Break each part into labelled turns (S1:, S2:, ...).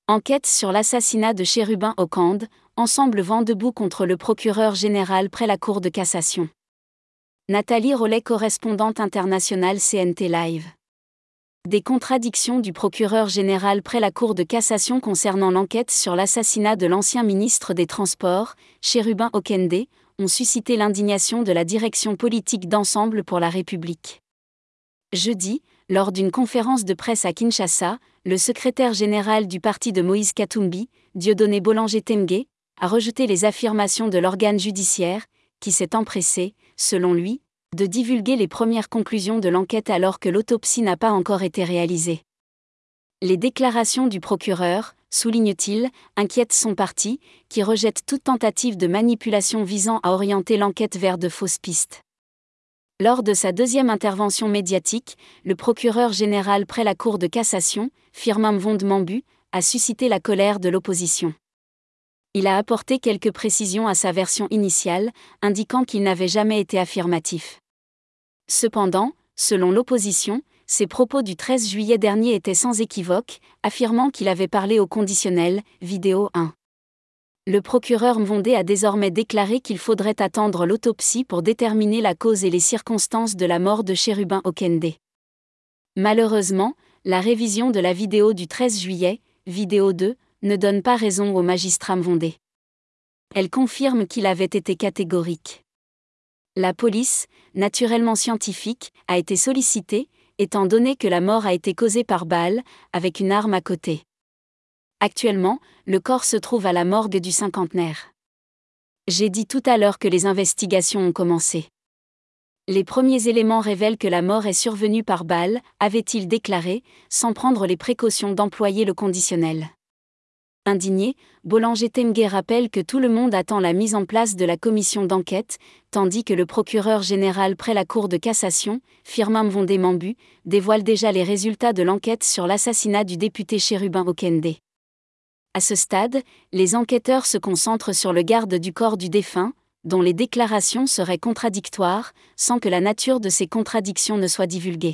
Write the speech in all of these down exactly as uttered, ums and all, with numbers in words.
S1: Enquête sur l'assassinat de Chérubin Okende, ensemble vent debout contre le procureur général près la Cour de cassation. Nathalie Rollet, correspondante internationale C N T Live. Des contradictions du procureur général près la Cour de cassation concernant l'enquête sur l'assassinat de l'ancien ministre des Transports, Chérubin Okende, ont suscité l'indignation de la direction politique d'Ensemble pour la République. Jeudi, lors d'une conférence de presse à Kinshasa, le secrétaire général du parti de Moïse Katumbi, Dieudonné Boulanger Temgé, a rejeté les affirmations de l'organe judiciaire, qui s'est empressé, selon lui, de divulguer les premières conclusions de l'enquête alors que l'autopsie n'a pas encore été réalisée. Les déclarations du procureur, souligne-t-il, inquiètent son parti, qui rejette toute tentative de manipulation visant à orienter l'enquête vers de fausses pistes. Lors de sa deuxième intervention médiatique, le procureur général près la Cour de cassation, Firmin Mvonde Mambu, a suscité la colère de l'opposition. Il a apporté quelques précisions à sa version initiale, indiquant qu'il n'avait jamais été affirmatif. Cependant, selon l'opposition, ses propos du treize juillet dernier étaient sans équivoque, affirmant qu'il avait parlé au conditionnel, vidéo un. Le procureur Mvonde a désormais déclaré qu'il faudrait attendre l'autopsie pour déterminer la cause et les circonstances de la mort de Chérubin Okende. Malheureusement, la révision de la vidéo du treize juillet, vidéo deux, ne donne pas raison au magistrat Mvonde. Elle confirme qu'il avait été catégorique. La police, naturellement scientifique, a été sollicitée, étant donné que la mort a été causée par balle, avec une arme à côté. Actuellement, le corps se trouve à la morgue du cinquantenaire. J'ai dit tout à l'heure que les investigations ont commencé. Les premiers éléments révèlent que la mort est survenue par balle, avait-il déclaré, sans prendre les précautions d'employer le conditionnel. Indigné, Boulanger Temgé rappelle que tout le monde attend la mise en place de la commission d'enquête, tandis que le procureur général près la Cour de cassation, Firmin Mvonde Mambu, dévoile déjà les résultats de l'enquête sur l'assassinat du député Chérubin Okende. À ce stade, les enquêteurs se concentrent sur le garde du corps du défunt, dont les déclarations seraient contradictoires, sans que la nature de ces contradictions ne soit divulguée.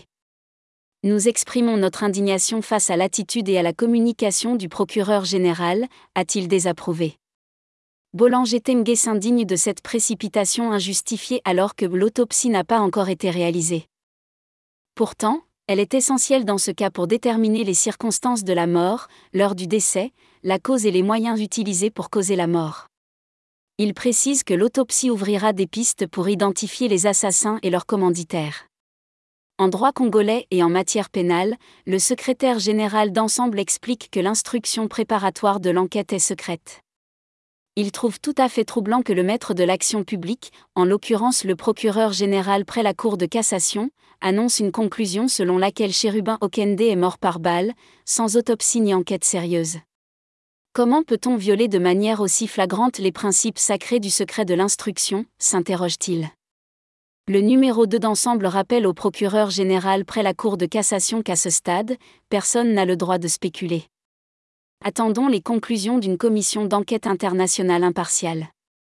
S1: Nous exprimons notre indignation face à l'attitude et à la communication du procureur général, a-t-il désapprouvé. Boulanger Temgé s'indigne de cette précipitation injustifiée alors que l'autopsie n'a pas encore été réalisée. Pourtant, elle est essentielle dans ce cas pour déterminer les circonstances de la mort, l'heure du décès, la cause et les moyens utilisés pour causer la mort. Il précise que l'autopsie ouvrira des pistes pour identifier les assassins et leurs commanditaires. En droit congolais et en matière pénale, le secrétaire général d'Ensemble explique que l'instruction préparatoire de l'enquête est secrète. Il trouve tout à fait troublant que le maître de l'action publique, en l'occurrence le procureur général près la Cour de cassation, annonce une conclusion selon laquelle Chérubin Okende est mort par balle, sans autopsie ni enquête sérieuse. Comment peut-on violer de manière aussi flagrante les principes sacrés du secret de l'instruction, s'interroge-t-il. Le numéro deux d'Ensemble rappelle au procureur général près la Cour de cassation qu'à ce stade, personne n'a le droit de spéculer. Attendons les conclusions d'une commission d'enquête internationale impartiale.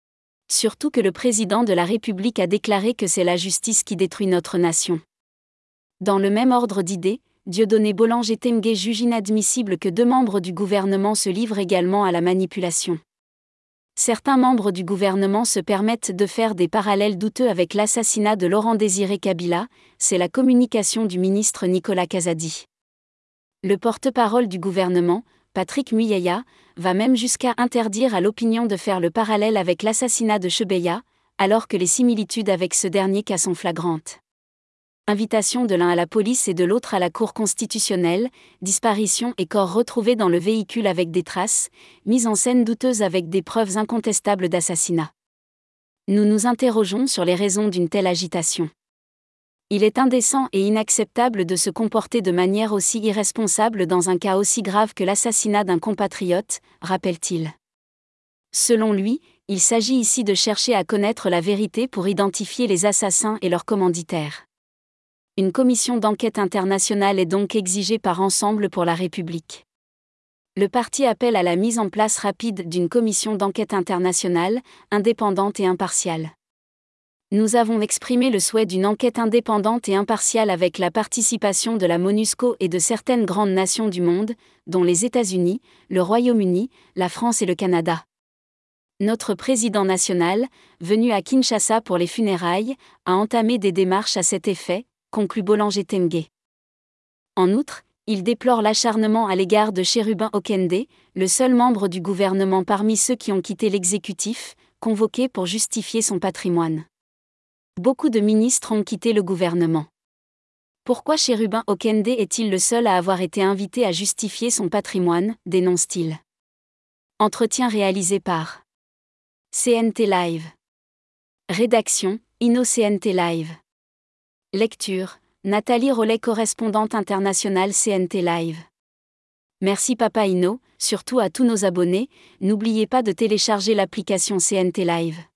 S1: Surtout que le président de la République a déclaré que c'est la justice qui détruit notre nation. Dans le même ordre d'idées, Dieudonné Boulanger Temgé juge inadmissible que deux membres du gouvernement se livrent également à la manipulation. Certains membres du gouvernement se permettent de faire des parallèles douteux avec l'assassinat de Laurent-Désiré Kabila, c'est la communication du ministre Nicolas Kazadi. Le porte-parole du gouvernement, Patrick Muyaya, va même jusqu'à interdire à l'opinion de faire le parallèle avec l'assassinat de Chebeya, alors que les similitudes avec ce dernier cas sont flagrantes. Invitation de l'un à la police et de l'autre à la Cour constitutionnelle, disparition et corps retrouvés dans le véhicule avec des traces, mise en scène douteuse avec des preuves incontestables d'assassinat. Nous nous interrogeons sur les raisons d'une telle agitation. Il est indécent et inacceptable de se comporter de manière aussi irresponsable dans un cas aussi grave que l'assassinat d'un compatriote, rappelle-t-il. Selon lui, il s'agit ici de chercher à connaître la vérité pour identifier les assassins et leurs commanditaires. Une commission d'enquête internationale est donc exigée par Ensemble pour la République. Le parti appelle à la mise en place rapide d'une commission d'enquête internationale, indépendante et impartiale. Nous avons exprimé le souhait d'une enquête indépendante et impartiale avec la participation de la MONUSCO et de certaines grandes nations du monde, dont les États-Unis, le Royaume-Uni, la France et le Canada. Notre président national, venu à Kinshasa pour les funérailles, a entamé des démarches à cet effet, conclut Bollinger Tengue. En outre, il déplore l'acharnement à l'égard de Chérubin Okende, le seul membre du gouvernement parmi ceux qui ont quitté l'exécutif, convoqué pour justifier son patrimoine. Beaucoup de ministres ont quitté le gouvernement. Pourquoi Chérubin Okende est-il le seul à avoir été invité à justifier son patrimoine, dénonce-t-il. Entretien réalisé par C N T Live. Rédaction, Inno C N T Live. Lecture, Nathalie Rollet, correspondante internationale C N T Live. Merci Papa Inno, surtout à tous nos abonnés, n'oubliez pas de télécharger l'application C N T Live.